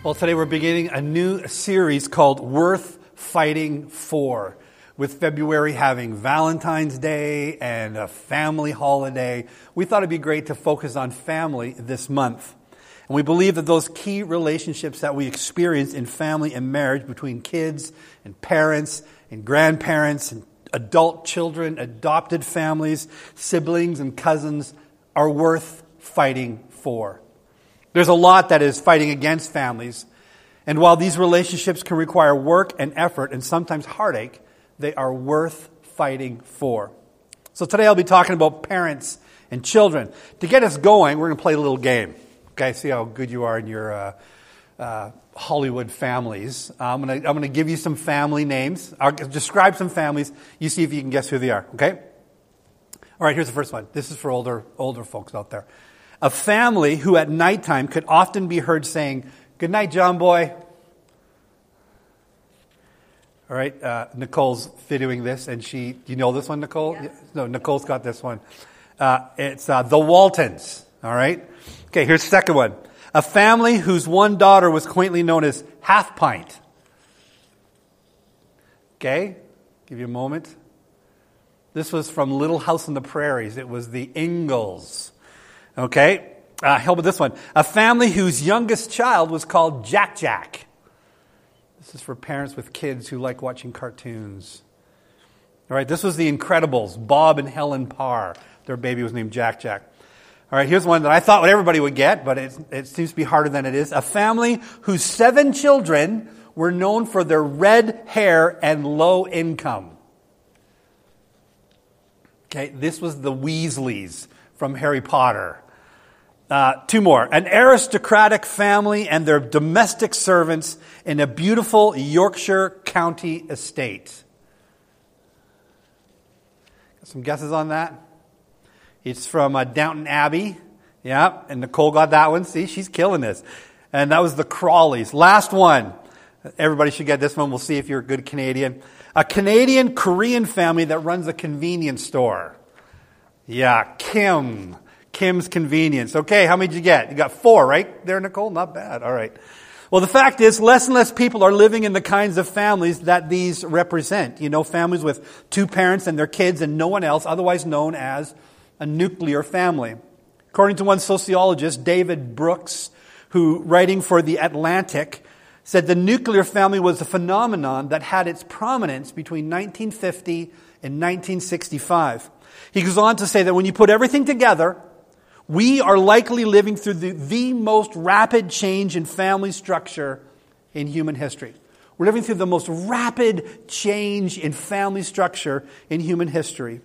Well, today we're beginning a new series called Worth Fighting For, with February having Valentine's Day and a family holiday. We thought it'd be great to focus on family this month. And we believe that those key relationships that we experience in family and marriage between kids and parents and grandparents and adult children, adopted families, siblings and cousins are worth fighting for. There's a lot that is fighting against families. And while these relationships can require work and effort and sometimes heartache, they are worth fighting for. So today I'll be talking about parents and children. To get us going, we're going to play a little game. Okay, see how good you are in your Hollywood families. I'm going to give you some family names. I'll describe some families. You see if you can guess who they are. Okay? All right, here's the first one. This is for older folks out there. A family who at nighttime could often be heard saying, "Good night, John boy." All right, Nicole's videoing this, and do you know this one, Nicole? Yes. No, Nicole's got this one. It's the Waltons. All right. Okay, here's the second one. A family whose one daughter was quaintly known as Half Pint. Okay, give you a moment. This was from Little House on the Prairies. It was the Ingalls. Okay, how about this one? A family whose youngest child was called Jack Jack. This is for parents with kids who like watching cartoons. All right, this was the Incredibles, Bob and Helen Parr. Their baby was named Jack Jack. All right, here's one that I thought everybody would get, but it seems to be harder than it is. A family whose 7 children were known for their red hair and low income. Okay, this was the Weasleys from Harry Potter. 2 more. An aristocratic family and their domestic servants in a beautiful Yorkshire county estate. Got some guesses on that? It's from Downton Abbey. Yeah, and Nicole got that one. See, she's killing this. And that was the Crawleys. Last one. Everybody should get this one. We'll see if you're a good Canadian. A Canadian-Korean family that runs a convenience store. Yeah, Kim's Convenience. Okay, how many did you get? You got 4, right there, Nicole? Not bad. All right. Well, the fact is, less and less people are living in the kinds of families that these represent. You know, families with 2 parents and their kids and no one else, otherwise known as a nuclear family. According to one sociologist, David Brooks, who, writing for The Atlantic, said the nuclear family was a phenomenon that had its prominence between 1950 and 1965. He goes on to say that when you put everything together, we are likely living through the most rapid change in family structure in human history. We're living through the most rapid change in family structure in human history.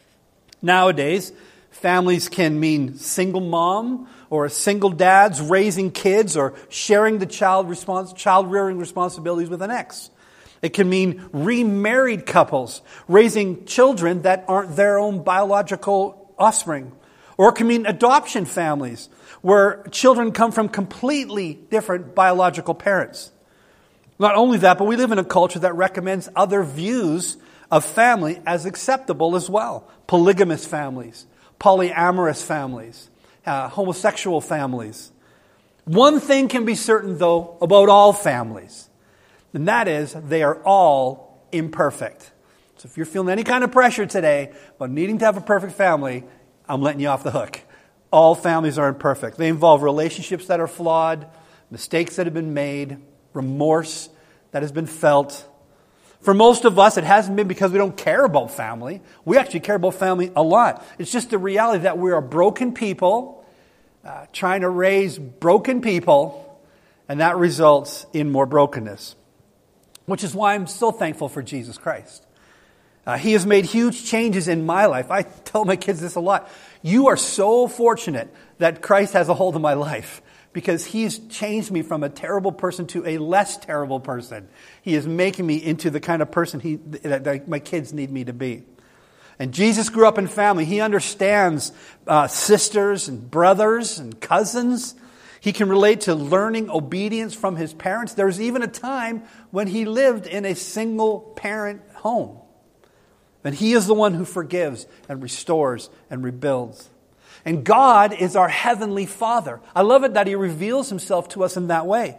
Nowadays, families can mean single mom or single dads raising kids or sharing the child rearing responsibilities with an ex. It can mean remarried couples raising children that aren't their own biological offspring. Or it can mean adoption families where children come from completely different biological parents. Not only that, but we live in a culture that recommends other views of family as acceptable as well. Polygamous families, polyamorous families, homosexual families. One thing can be certain, though, about all families, and that is they are all imperfect. So if you're feeling any kind of pressure today about needing to have a perfect family, I'm letting you off the hook. All families are imperfect. They involve relationships that are flawed, mistakes that have been made, remorse that has been felt. For most of us, it hasn't been because we don't care about family. We actually care about family a lot. It's just the reality that we are broken people, trying to raise broken people, and that results in more brokenness. Which is why I'm so thankful for Jesus Christ. He has made huge changes in my life. I tell my kids this a lot. You are so fortunate that Christ has a hold of my life because He's changed me from a terrible person to a less terrible person. He is making me into the kind of person that my kids need me to be. And Jesus grew up in family. He understands sisters and brothers and cousins. He can relate to learning obedience from his parents. There was even a time when he lived in a single parent home. And He is the one who forgives and restores and rebuilds. And God is our heavenly Father. I love it that He reveals Himself to us in that way.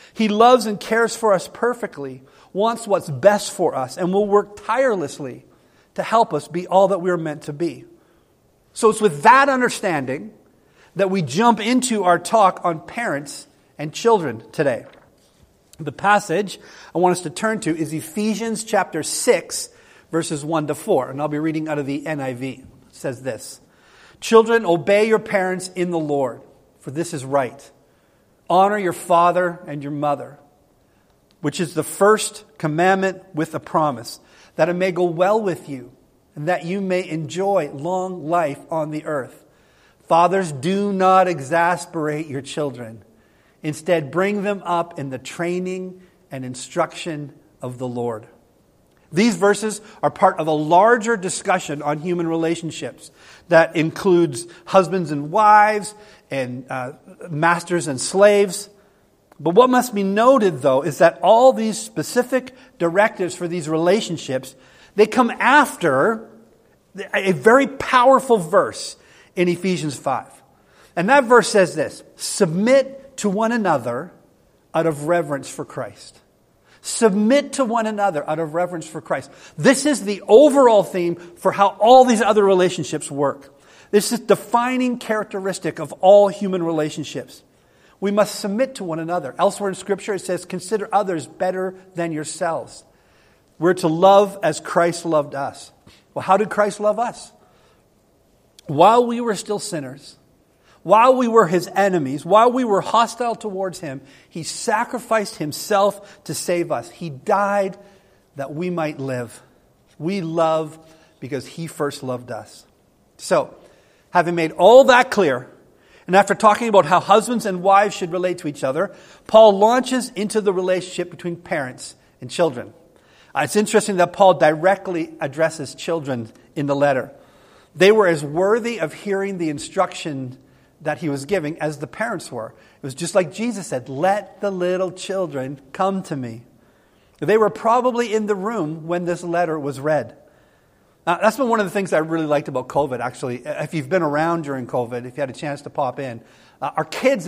He loves and cares for us perfectly, wants what's best for us, and will work tirelessly to help us be all that we're meant to be. So it's with that understanding that we jump into our talk on parents and children today. The passage I want us to turn to is Ephesians chapter 6, verses 1 to 4. And I'll be reading out of the NIV. It says this: "Children, obey your parents in the Lord, for this is right. Honor your father and your mother, which is the first commandment with a promise, that it may go well with you, and that you may enjoy long life on the earth. Fathers, do not exasperate your children. Instead, bring them up in the training and instruction of the Lord." These verses are part of a larger discussion on human relationships that includes husbands and wives and masters and slaves. But what must be noted, though, is that all these specific directives for these relationships, they come after a very powerful verse in Ephesians 5. And that verse says this: "Submit to one another out of reverence for Christ." Submit to one another out of reverence for Christ. This is the overall theme for how all these other relationships work. This is the defining characteristic of all human relationships. We must submit to one another. Elsewhere in Scripture it says, "Consider others better than yourselves." We're to love as Christ loved us. Well, how did Christ love us? While we were still sinners, while we were his enemies, while we were hostile towards him, he sacrificed himself to save us. He died that we might live. We love because he first loved us. So, having made all that clear, and after talking about how husbands and wives should relate to each other, Paul launches into the relationship between parents and children. It's interesting that Paul directly addresses children in the letter. They were as worthy of hearing the instruction that he was giving as the parents were. It was just like Jesus said, "Let the little children come to me." They were probably in the room when this letter was read. That's been one of the things I really liked about COVID, actually. If you've been around during COVID, if you had a chance to pop in, our kids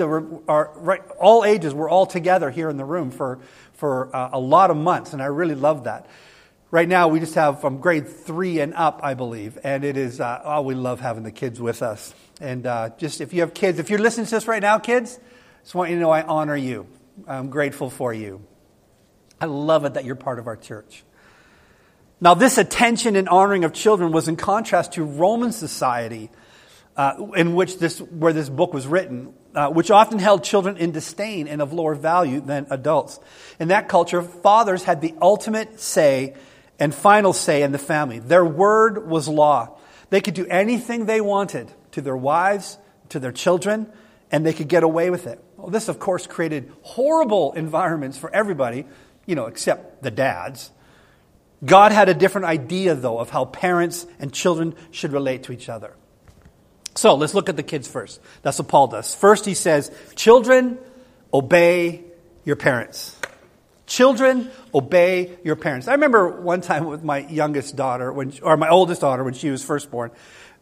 all ages were all together here in the room for a lot of months, and I really loved that. Right now, we just have from grade 3 and up, I believe, and it is, we love having the kids with us. And just if you have kids, if you're listening to this right now, kids, I just want you to know I honor you. I'm grateful for you. I love it that you're part of our church. Now, this attention and honoring of children was in contrast to Roman society, where this book was written, which often held children in disdain and of lower value than adults. In that culture, fathers had the ultimate say and final say in the family. Their word was law. They could do anything they wanted to their wives, to their children, and they could get away with it. Well, this, of course, created horrible environments for everybody, except the dads. God had a different idea, though, of how parents and children should relate to each other. So let's look at the kids first. That's what Paul does. First, he says, "Children, obey your parents." Children, obey your parents. I remember one time with my youngest daughter, my oldest daughter, when she was first born.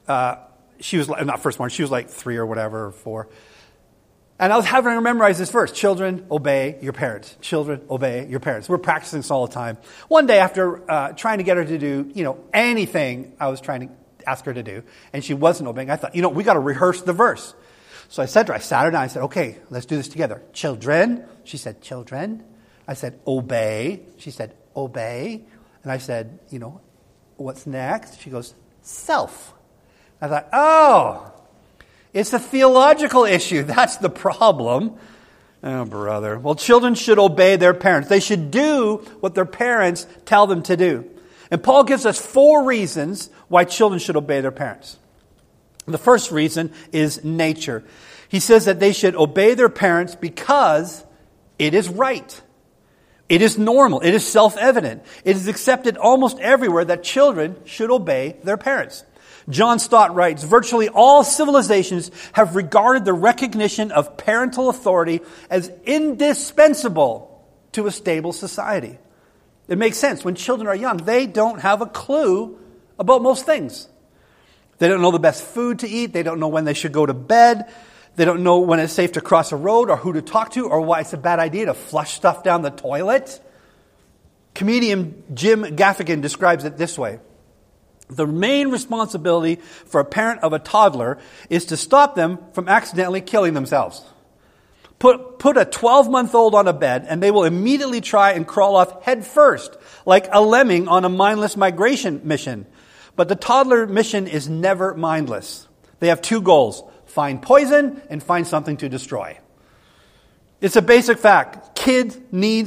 She was not first born. She was like 3 or whatever, or 4. And I was having her memorize this verse: "Children, obey your parents. Children, obey your parents." We're practicing this all the time. One day, after trying to get her to do, anything I was trying to ask her to do, and she wasn't obeying, I thought, we got to rehearse the verse. So I said to her, I sat her down, I said, "Okay, let's do this together. Children." She said, "Children." I said, "Obey." She said, "Obey." And I said, "What's next?" She goes, "Self." I thought, oh, it's a theological issue. That's the problem. Oh, brother. Well, children should obey their parents. They should do what their parents tell them to do. And Paul gives us 4 reasons why children should obey their parents. The first reason is nature. He says that they should obey their parents because it is right. It is normal. It is self-evident. It is accepted almost everywhere that children should obey their parents. John Stott writes, "Virtually all civilizations have regarded the recognition of parental authority as indispensable to a stable society." It makes sense. When children are young, they don't have a clue about most things. They don't know the best food to eat. They don't know when they should go to bed. They don't know when it's safe to cross a road or who to talk to or why it's a bad idea to flush stuff down the toilet. Comedian Jim Gaffigan describes it this way. The main responsibility for a parent of a toddler is to stop them from accidentally killing themselves. Put a 12-month-old on a bed and they will immediately try and crawl off head first, like a lemming on a mindless migration mission. But the toddler mission is never mindless. They have two goals: find poison and find something to destroy. It's a basic fact. Kids need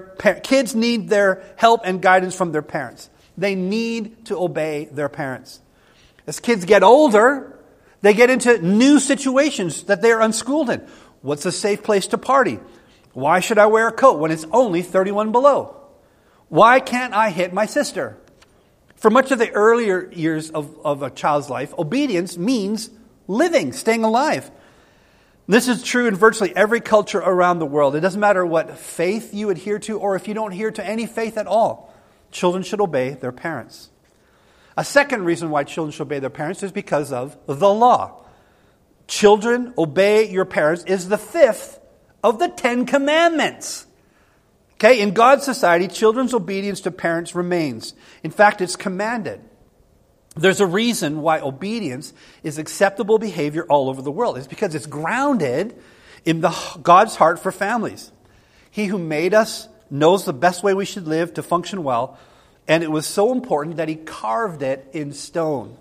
their help and guidance from their parents. They need to obey their parents. As kids get older, they get into new situations that they are unschooled in. What's a safe place to party? Why should I wear a coat when it's only 31 below? Why can't I hit my sister? For much of the earlier years of a child's life, obedience means living, staying alive. This is true in virtually every culture around the world. It doesn't matter what faith you adhere to or if you don't adhere to any faith at all. Children should obey their parents. A second reason why children should obey their parents is because of the law. Children, obey your parents is the fifth of the 10 commandments. Okay, in God's society, children's obedience to parents remains. In fact, it's commanded. There's a reason why obedience is acceptable behavior all over the world. It's because it's grounded in God's heart for families. He who made us knows the best way we should live to function well, and it was so important that He carved it in stone.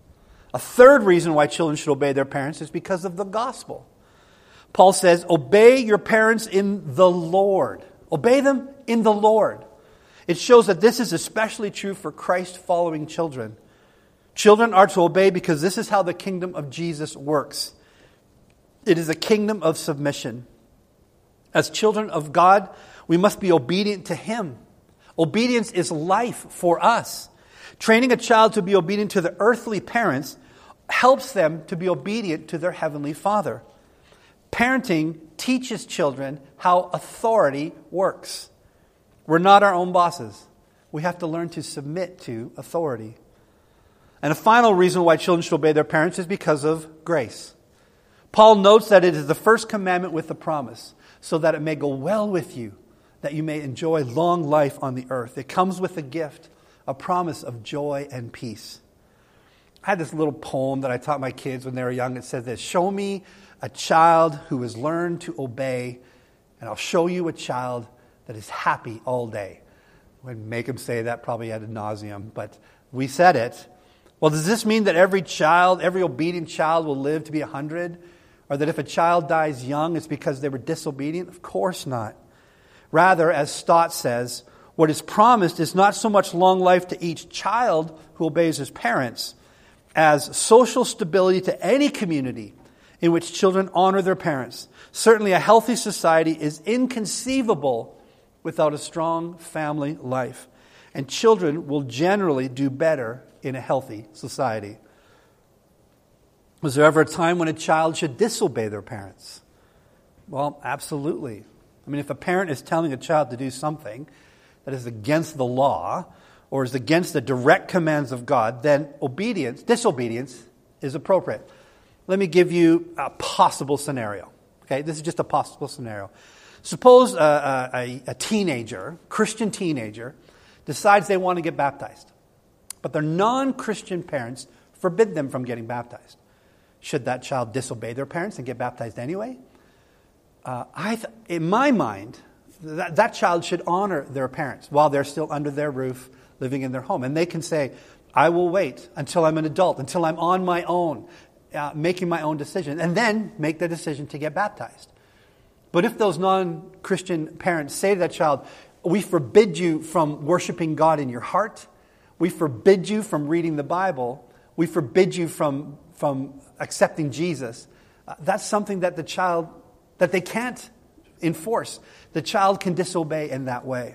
A third reason why children should obey their parents is because of the gospel. Paul says, obey your parents in the Lord. Obey them in the Lord. It shows that this is especially true for Christ-following children. Children are to obey because this is how the kingdom of Jesus works. It is a kingdom of submission. As children of God, we must be obedient to Him. Obedience is life for us. Training a child to be obedient to the earthly parents helps them to be obedient to their heavenly Father. Parenting teaches children how authority works. We're not our own bosses. We have to learn to submit to authority. And a final reason why children should obey their parents is because of grace. Paul notes that it is the first commandment with the promise, so that it may go well with you, that you may enjoy long life on the earth. It comes with a gift, a promise of joy and peace. I had this little poem that I taught my kids when they were young. It said this: show me a child who has learned to obey, and I'll show you a child that is happy all day. I would make them say that probably ad nauseum, but we said it. Well, does this mean that every obedient child will live to be 100? Or that if a child dies young, it's because they were disobedient? Of course not. Rather, as Stott says, what is promised is not so much long life to each child who obeys his parents, as social stability to any community in which children honor their parents. Certainly a healthy society is inconceivable without a strong family life. And children will generally do better in a healthy society. Was there ever a time when a child should disobey their parents? Well, absolutely. I mean, if a parent is telling a child to do something that is against the law or is against the direct commands of God, then disobedience is appropriate. Let me give you a possible scenario. Okay, this is just a possible scenario. Suppose a teenager, Christian teenager, decides they want to get baptized, but their non-Christian parents forbid them from getting baptized. Should that child disobey their parents and get baptized anyway? In my mind, that child should honor their parents while they're still under their roof, living in their home. And they can say, I will wait until I'm an adult, until I'm on my own, making my own decision, and then make the decision to get baptized. But if those non-Christian parents say to that child, we forbid you from worshiping God in your heart, we forbid you from reading the Bible, we forbid you from accepting Jesus, that's something that they can't enforce. The child can disobey in that way.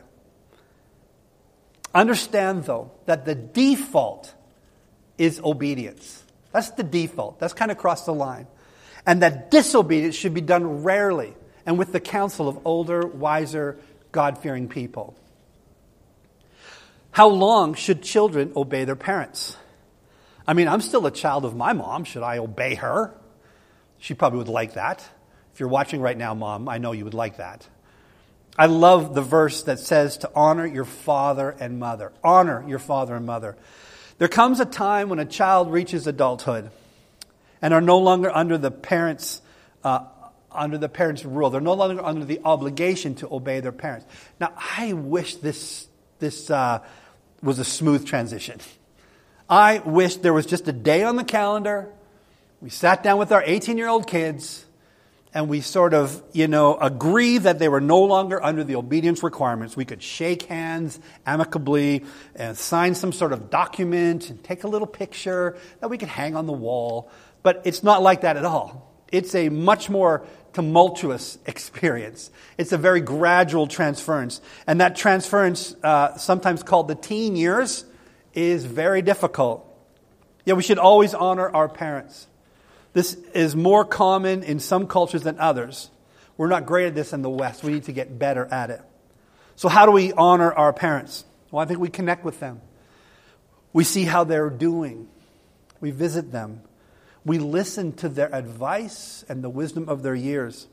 Understand, though, that the default is obedience. That's the default. That's kind of crossed the line. And that disobedience should be done rarely and with the counsel of older, wiser, God-fearing people. How long should children obey their parents? I mean, I'm still a child of my mom. Should I obey her? She probably would like that. If you're watching right now, Mom, I know you would like that. I love the verse that says to honor your father and mother. Honor your father and mother. There comes a time when a child reaches adulthood and are no longer under the parents' rule. They're no longer under the obligation to obey their parents. Now, I wish this was a smooth transition. I wish there was just a day on the calendar. We sat down with our 18-year-old kids and we sort of, agree that they were no longer under the obedience requirements. We could shake hands amicably and sign some sort of document and take a little picture that we could hang on the wall. But it's not like that at all. It's a much more tumultuous experience. It's a very gradual transference. And that transference, sometimes called the teen years, is very difficult. Yeah, we should always honor our parents. This is more common in some cultures than others. We're not great at this in the West. We need to get better at it. So how do we honor our parents? Well, I think we connect with them. We see how they're doing. We visit them. We listen to their advice and the wisdom of their years.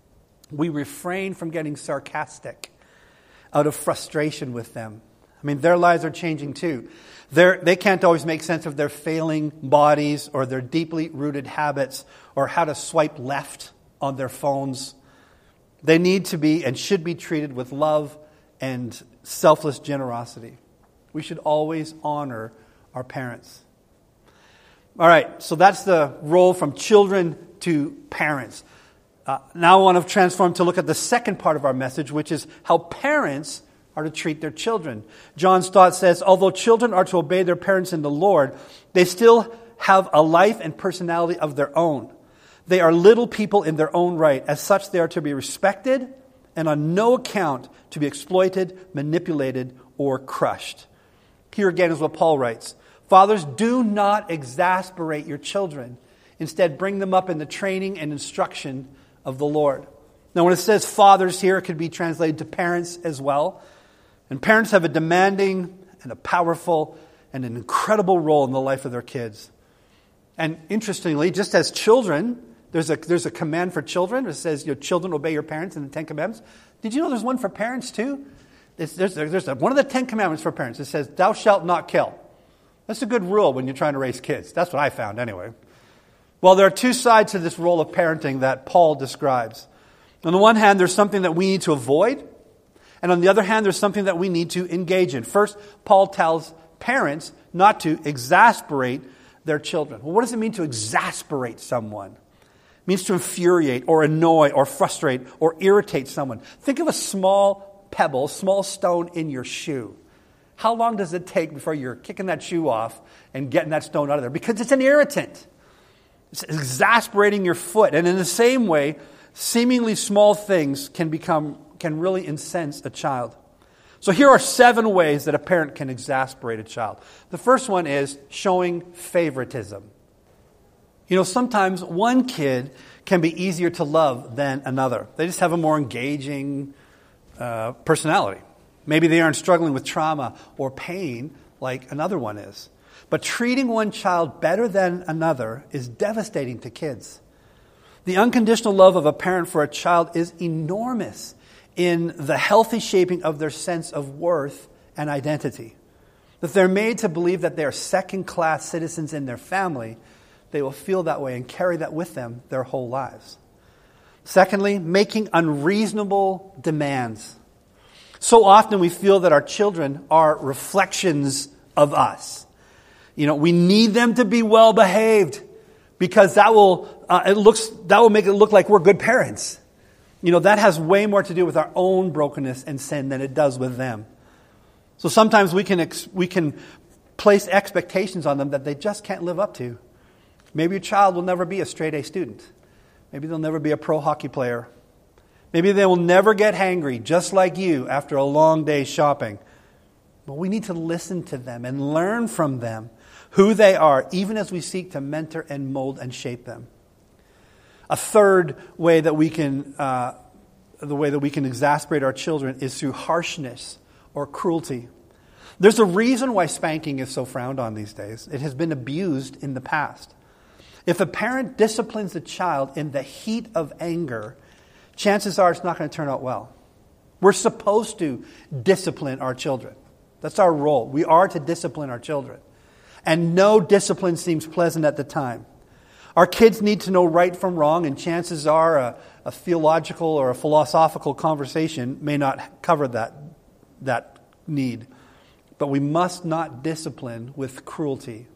We refrain from getting sarcastic out of frustration with them. I mean, their lives are changing too. They can't always make sense of their failing bodies or their deeply rooted habits or how to swipe left on their phones. They need to be and should be treated with love and selfless generosity. We should always honor our parents. All right, so that's the role from children to parents. Now I want to transform to look at the second part of our message, which is how parents are to treat their children. John Stott says, although children are to obey their parents in the Lord, they still have a life and personality of their own. They are little people in their own right. As such, they are to be respected and on no account to be exploited, manipulated, or crushed. Here again is what Paul writes. Fathers, do not exasperate your children. Instead, bring them up in the training and instruction of the Lord. Now, when it says fathers here, it could be translated to parents as well. And parents have a demanding and a powerful and an incredible role in the life of their kids. And interestingly, just as children, there's a command for children. It says, your children obey your parents in the Ten Commandments. Did you know there's one for parents too? There's one of the 10 commandments for parents. It says, thou shalt not kill. That's a good rule when you're trying to raise kids. That's what I found anyway. Well, there are two sides to this role of parenting that Paul describes. On the one hand, there's something that we need to avoid. And on the other hand, there's something that we need to engage in. First, Paul tells parents not to exasperate their children. Well, what does it mean to exasperate someone? It means to infuriate or annoy or frustrate or irritate someone. Think of a small pebble, small stone in your shoe. How long does it take before you're kicking that shoe off and getting that stone out of there? Because it's an irritant. It's exasperating your foot. And in the same way, seemingly small things can really incense a child. So here are 7 ways that a parent can exasperate a child. The first one is showing favoritism. Sometimes one kid can be easier to love than another. They just have a more engaging personality. Maybe they aren't struggling with trauma or pain like another one is. But treating one child better than another is devastating to kids. The unconditional love of a parent for a child is enormous in the healthy shaping of their sense of worth and identity. If they're made to believe that they are second-class citizens in their family, they will feel that way and carry that with them their whole lives. Secondly, making unreasonable demands. So often we feel that our children are reflections of us. We need them to be well behaved because that will make it look like we're good parents. That has way more to do with our own brokenness and sin than it does with them. So sometimes we can place expectations on them that they just can't live up to. Maybe your child will never be a straight A student. Maybe they'll never be a pro hockey player. Maybe they will never get hangry, just like you, after a long day shopping. But we need to listen to them and learn from them who they are, even as we seek to mentor and mold and shape them. A third way that we can exasperate our children is through harshness or cruelty. There's a reason why spanking is so frowned on these days. It has been abused in the past. If a parent disciplines a child in the heat of anger, chances are it's not going to turn out well. We're supposed to discipline our children. That's our role. We are to discipline our children. And no discipline seems pleasant at the time. Our kids need to know right from wrong, and chances are a theological or a philosophical conversation may not cover that need. But we must not discipline with cruelty.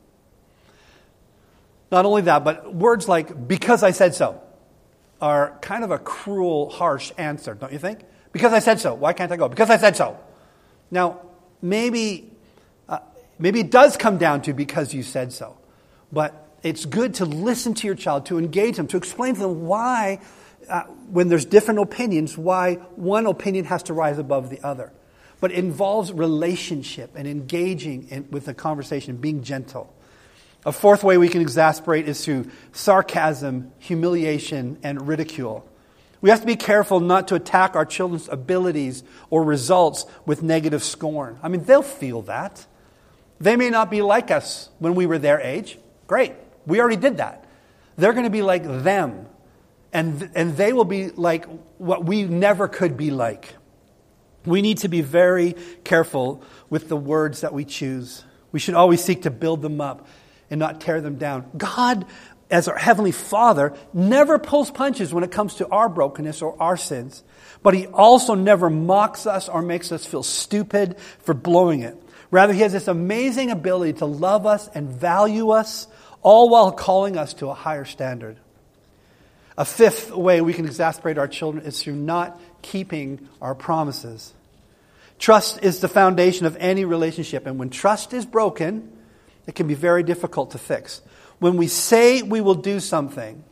Not only that, but words like, because I said so, are kind of a cruel, harsh answer, don't you think? Because I said so. Why can't I go? Because I said so. Now, maybe it does come down to because you said so. But it's good to listen to your child, to engage them, to explain to them why, when there's different opinions, why one opinion has to rise above the other. But it involves relationship and engaging with the conversation, being gentle. A fourth way we can exasperate is through sarcasm, humiliation, and ridicule. We have to be careful not to attack our children's abilities or results with negative scorn. I mean, they'll feel that. They may not be like us when we were their age. Great. We already did that. They're going to be like them. And they will be like what we never could be like. We need to be very careful with the words that we choose. We should always seek to build them up and not tear them down. God, as our Heavenly Father, never pulls punches when it comes to our brokenness or our sins. But He also never mocks us or makes us feel stupid for blowing it. Rather, He has this amazing ability to love us and value us, all while calling us to a higher standard. A fifth way we can exasperate our children is through not keeping our promises. Trust is the foundation of any relationship, and when trust is broken, it can be very difficult to fix. When we say we will do something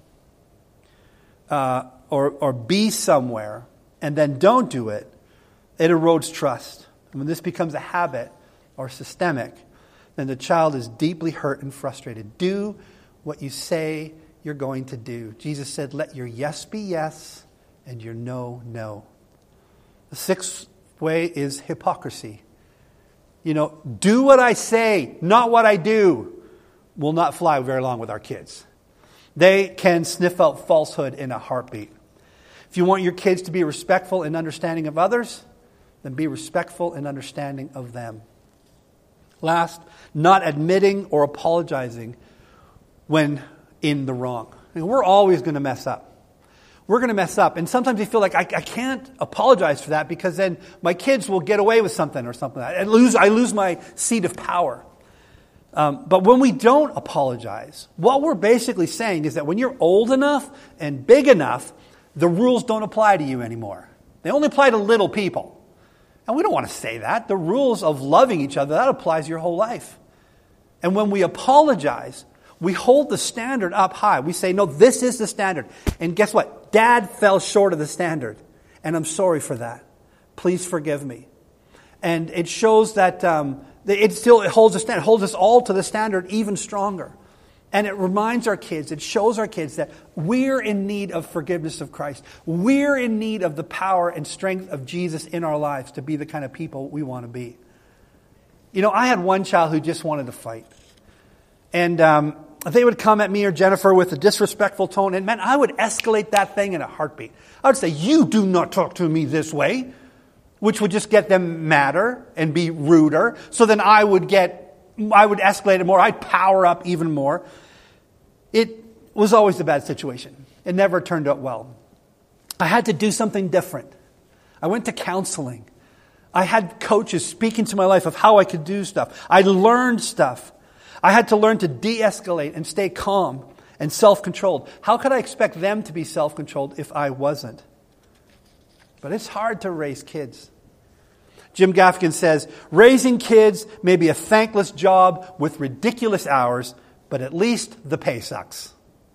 or be somewhere and then don't do it, it erodes trust. And when this becomes a habit or systemic, then the child is deeply hurt and frustrated. Do what you say you're going to do. Jesus said, let your yes be yes and your no, no. The sixth way is hypocrisy. Do what I say, not what I do, will not fly very long with our kids. They can sniff out falsehood in a heartbeat. If you want your kids to be respectful and understanding of others, then be respectful and understanding of them. Last, not admitting or apologizing when in the wrong. We're always going to mess up. We're going to mess up. And sometimes you feel like I can't apologize for that because then my kids will get away with something or something. I lose my seat of power. But when we don't apologize, what we're basically saying is that when you're old enough and big enough, the rules don't apply to you anymore. They only apply to little people. And we don't want to say that. The rules of loving each other, that applies your whole life. And when we apologize, we hold the standard up high. We say, no, this is the standard. And guess what? Dad fell short of the standard. And I'm sorry for that. Please forgive me. And it shows that it holds the standard, holds us all to the standard even stronger. And it reminds our kids, it shows our kids that we're in need of forgiveness of Christ. We're in need of the power and strength of Jesus in our lives to be the kind of people we want to be. I had one child who just wanted to fight. And they would come at me or Jennifer with a disrespectful tone. And man, I would escalate that thing in a heartbeat. I would say, you do not talk to me this way. Which would just get them madder and be ruder. So then I would escalate it more. I'd power up even more. It was always a bad situation. It never turned out well. I had to do something different. I went to counseling. I had coaches speaking to my life of how I could do stuff. I learned stuff. I had to learn to de-escalate and stay calm and self-controlled. How could I expect them to be self-controlled if I wasn't? But it's hard to raise kids. Jim Gaffigan says, raising kids may be a thankless job with ridiculous hours, but at least the pay sucks.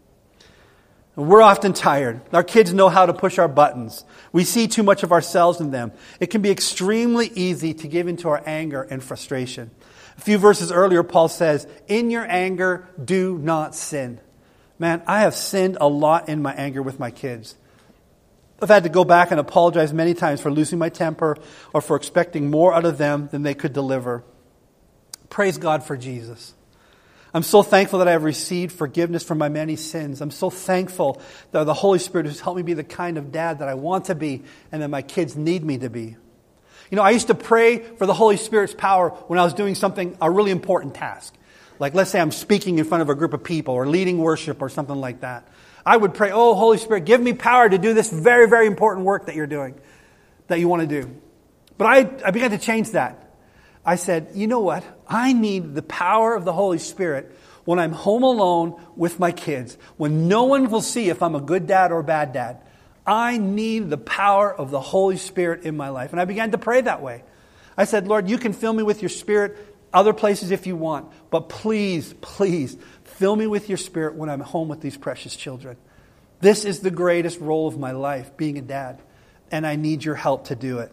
We're often tired. Our kids know how to push our buttons. We see too much of ourselves in them. It can be extremely easy to give into our anger and frustration. A few verses earlier, Paul says, in your anger, do not sin. Man, I have sinned a lot in my anger with my kids. I've had to go back and apologize many times for losing my temper or for expecting more out of them than they could deliver. Praise God for Jesus. I'm so thankful that I have received forgiveness for my many sins. I'm so thankful that the Holy Spirit has helped me be the kind of dad that I want to be and that my kids need me to be. You know, I used to pray for the Holy Spirit's power when I was doing a really important task. Like, let's say I'm speaking in front of a group of people or leading worship or something like that. I would pray, oh, Holy Spirit, give me power to do this very, very important work that you're doing, that you want to do. But I began to change that. I said, you know what? I need the power of the Holy Spirit when I'm home alone with my kids, when no one will see if I'm a good dad or a bad dad. I need the power of the Holy Spirit in my life. And I began to pray that way. I said, Lord, you can fill me with your Spirit other places if you want, but please, please fill me with your Spirit when I'm home with these precious children. This is the greatest role of my life, being a dad, and I need your help to do it.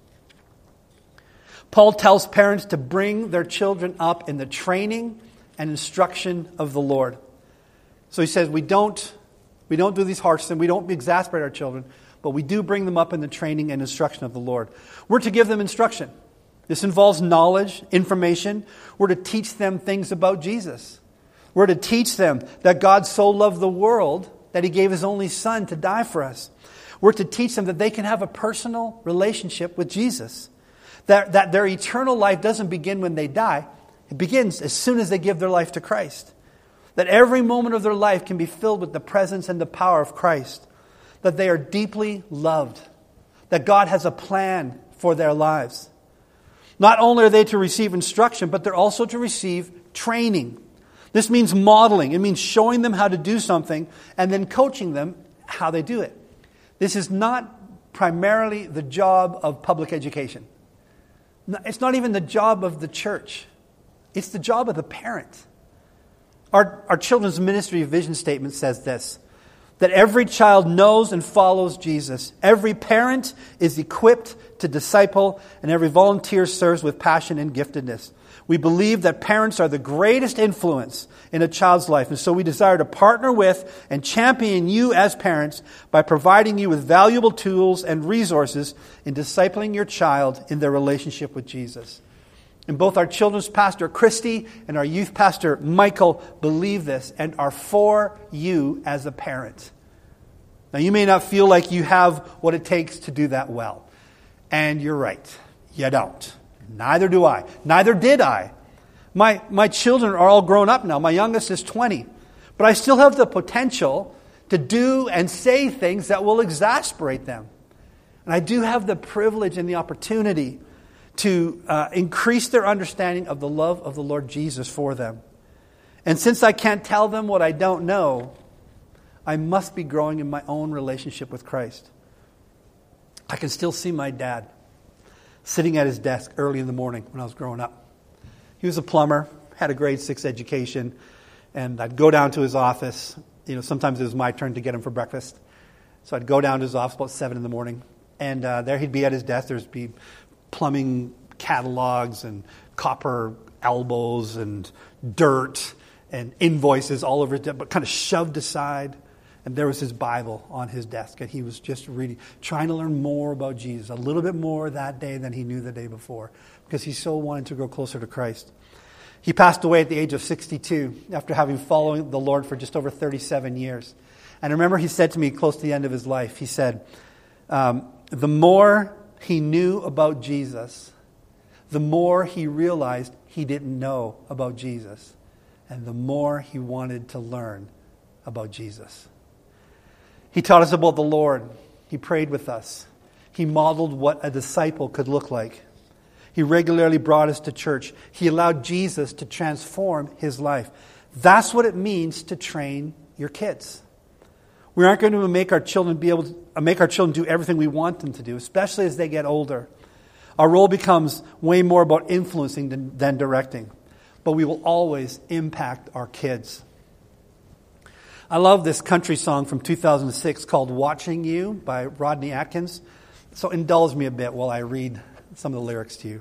Paul tells parents to bring their children up in the training and instruction of the Lord. So he says we don't do these harsh things, we don't exasperate our children, but we do bring them up in the training and instruction of the Lord. We're to give them instruction. This involves knowledge, information. We're to teach them things about Jesus. We're to teach them that God so loved the world that He gave His only Son to die for us. We're to teach them that they can have a personal relationship with Jesus. That their eternal life doesn't begin when they die. It begins as soon as they give their life to Christ. That every moment of their life can be filled with the presence and the power of Christ. That they are deeply loved. That God has a plan for their lives. Not only are they to receive instruction, but they're also to receive training. This means modeling. It means showing them how to do something and then coaching them how they do it. This is not primarily the job of public education. It's not even the job of the church. It's the job of the parent. Our children's ministry vision statement says this, that every child knows and follows Jesus. Every parent is equipped to disciple, and every volunteer serves with passion and giftedness. We believe that parents are the greatest influence in a child's life, and so we desire to partner with and champion you as parents by providing you with valuable tools and resources in discipling your child in their relationship with Jesus. And both our children's pastor, Christy, and our youth pastor, Michael, believe this and are for you as a parent. Now, you may not feel like you have what it takes to do that well. And you're right. You don't. Neither do I. Neither did I. My children are all grown up now. My youngest is 20. But I still have the potential to do and say things that will exasperate them. And I do have the privilege and the opportunity to increase their understanding of the love of the Lord Jesus for them. And since I can't tell them what I don't know, I must be growing in my own relationship with Christ. I can still see my dad sitting at his desk early in the morning when I was growing up. He was a plumber, had a grade 6 education, and I'd go down to his office. You know, sometimes it was my turn to get him for breakfast. So I'd go down to his office about 7 in the morning, and there he'd be at his desk. There'd be plumbing catalogs and copper elbows and dirt and invoices all over it, but kind of shoved aside. And there was his Bible on his desk, and he was just reading, trying to learn more about Jesus, a little bit more that day than he knew the day before, because he so wanted to grow closer to Christ. He passed away at the age of 62 after having followed the Lord for just over 37 years. And I remember he said to me close to the end of his life, he said, the more he knew about Jesus, the more he realized he didn't know about Jesus, and the more he wanted to learn about Jesus. He taught us about the Lord. He prayed with us. He modeled what a disciple could look like. He regularly brought us to church. He allowed Jesus to transform his life. That's what it means to train your kids. We aren't going to make our children do everything we want them to do, especially as they get older. Our role becomes way more about influencing than directing. But we will always impact our kids. I love this country song from 2006 called Watching You by Rodney Atkins. So indulge me a bit while I read some of the lyrics to you.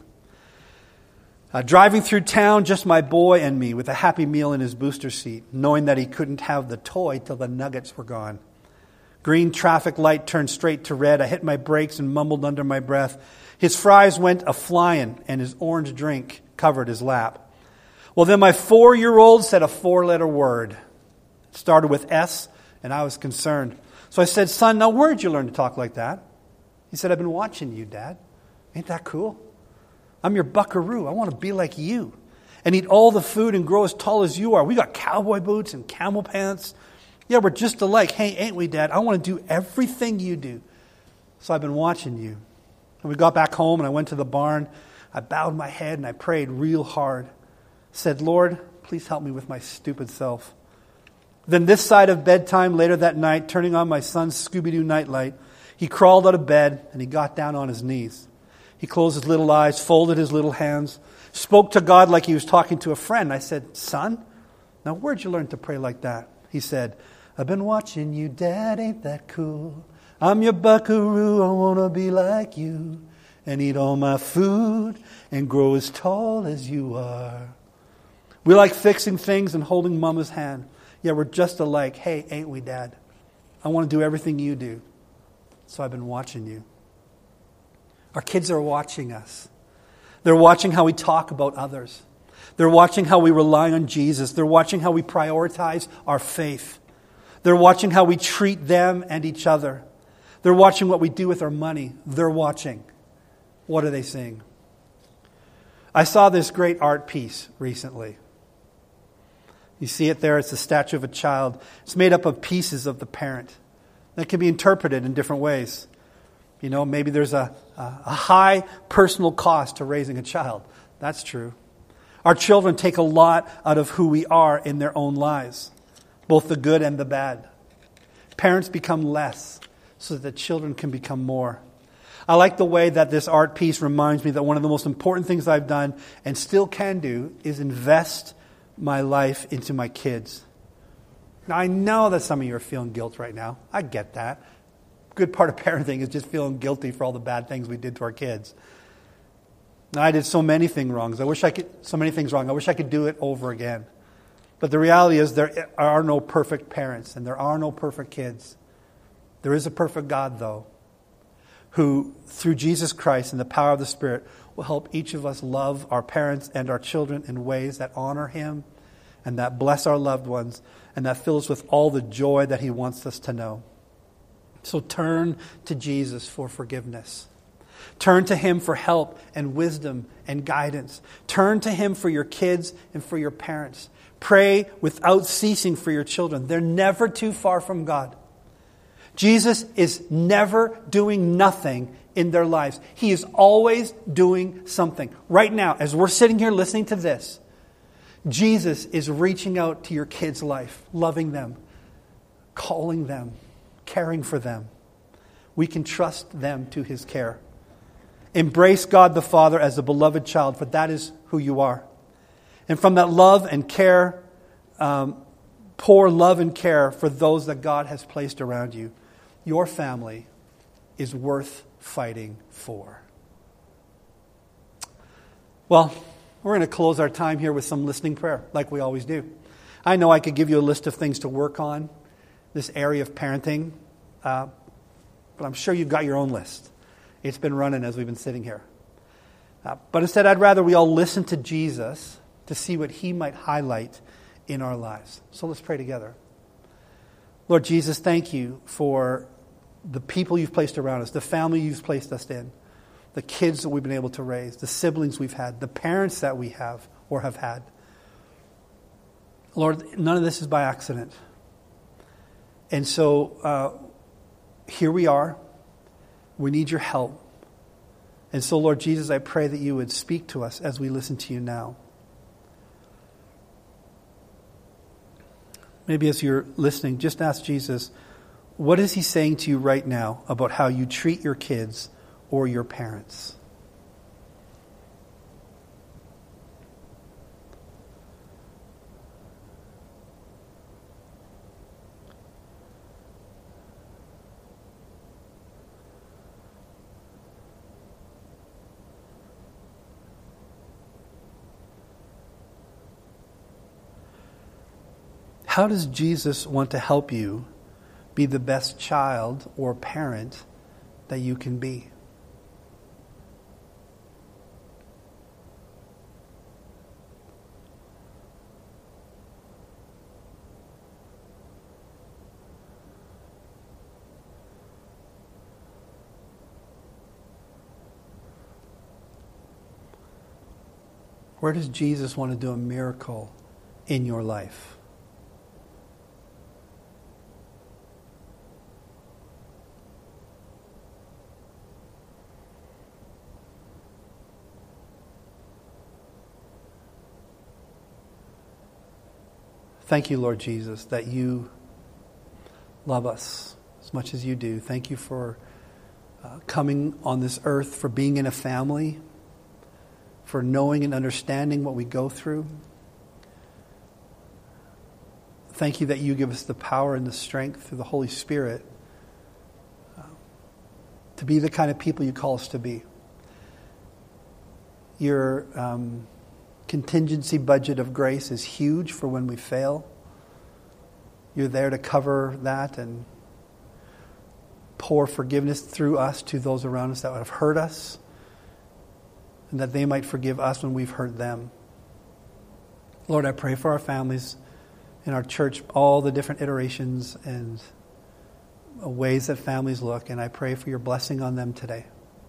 Driving through town, just my boy and me, with a Happy Meal in his booster seat, knowing that he couldn't have the toy till the nuggets were gone. Green traffic light turned straight to red. I hit my brakes and mumbled under my breath. His fries went a-flying, and his orange drink covered his lap. Well, then my 4-year-old said a 4-letter word. It started with S, and I was concerned. So I said, son, now where'd you learn to talk like that? He said, I've been watching you, Dad. Ain't that cool? I'm your buckaroo. I want to be like you and eat all the food and grow as tall as you are. We got cowboy boots and camel pants. Yeah, we're just alike. Hey, ain't we, Dad? I want to do everything you do. So I've been watching you. And we got back home and I went to the barn. I bowed my head and I prayed real hard. Said, Lord, please help me with my stupid self. Then this side of bedtime later that night, turning on my son's Scooby-Doo nightlight, he crawled out of bed and he got down on his knees. He closed his little eyes, folded his little hands, spoke to God like he was talking to a friend. I said, son, now where'd you learn to pray like that? He said, I've been watching you, Dad, ain't that cool? I'm your buckaroo, I want to be like you and eat all my food and grow as tall as you are. We like fixing things and holding Mama's hand. Yeah, we're just alike. Hey, ain't we, Dad? I want to do everything you do. So I've been watching you. Our kids are watching us. They're watching how we talk about others. They're watching how we rely on Jesus. They're watching how we prioritize our faith. They're watching how we treat them and each other. They're watching what we do with our money. They're watching. What are they seeing? I saw this great art piece recently. You see it there. It's a statue of a child. It's made up of pieces of the parent. That can be interpreted in different ways. You know, maybe there's a high personal cost to raising a child. That's true. Our children take a lot out of who we are in their own lives, both the good and the bad. Parents become less so that the children can become more. I like the way that this art piece reminds me that one of the most important things I've done and still can do is invest my life into my kids. Now, I know that some of you are feeling guilt right now. I get that. Good part of parenting is just feeling guilty for all the bad things we did to our kids. Now, I did so many things wrong. I wish I could do it over again. But the reality is there are no perfect parents and there are no perfect kids. There is a perfect God, though, who, through Jesus Christ and the power of the Spirit, will help each of us love our parents and our children in ways that honor Him and that bless our loved ones and that fill us with all the joy that He wants us to know. So turn to Jesus for forgiveness. Turn to Him for help and wisdom and guidance. Turn to Him for your kids and for your parents. Pray without ceasing for your children. They're never too far from God. Jesus is never doing nothing in their lives. He is always doing something. Right now, as we're sitting here listening to this, Jesus is reaching out to your kids' life, loving them, calling them, caring for them. We can trust them to His care. Embrace God the Father as a beloved child, for that is who you are. And from that love and care, pour love and care for those that God has placed around you. Your family is worth fighting for. Well, we're going to close our time here with some listening prayer, like we always do. I know I could give you a list of things to work on, this area of parenting, but I'm sure you've got your own list. It's been running as we've been sitting here. But instead, I'd rather we all listen to Jesus to see what He might highlight in our lives. So let's pray together. Lord Jesus, thank you for the people you've placed around us, the family you've placed us in, the kids that we've been able to raise, the siblings we've had, the parents that we have or have had. Lord, none of this is by accident. And so here we are. We need your help. And so, Lord Jesus, I pray that you would speak to us as we listen to you now. Maybe as you're listening, just ask Jesus, what is He saying to you right now about how you treat your kids or your parents? How does Jesus want to help you be the best child or parent that you can be? Where does Jesus want to do a miracle in your life? Thank you, Lord Jesus, that you love us as much as you do. Thank you for coming on this earth, for being in a family, for knowing and understanding what we go through. Thank you that you give us the power and the strength through the Holy Spirit to be the kind of people you call us to be. Your contingency budget of grace is huge for when we fail. You're there to cover that and pour forgiveness through us to those around us that have hurt us, and that they might forgive us when we've hurt them. Lord, I pray for our families in our church, all the different iterations and ways that families look, and I pray for your blessing on them today.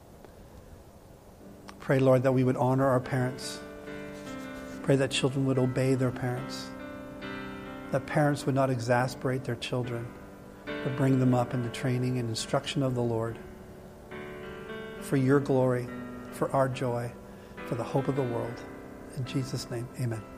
Pray, Lord, that we would honor our parents. Pray that children would obey their parents. That parents would not exasperate their children, but bring them up in the training and instruction of the Lord. For your glory, for our joy, for the hope of the world. In Jesus' name, amen.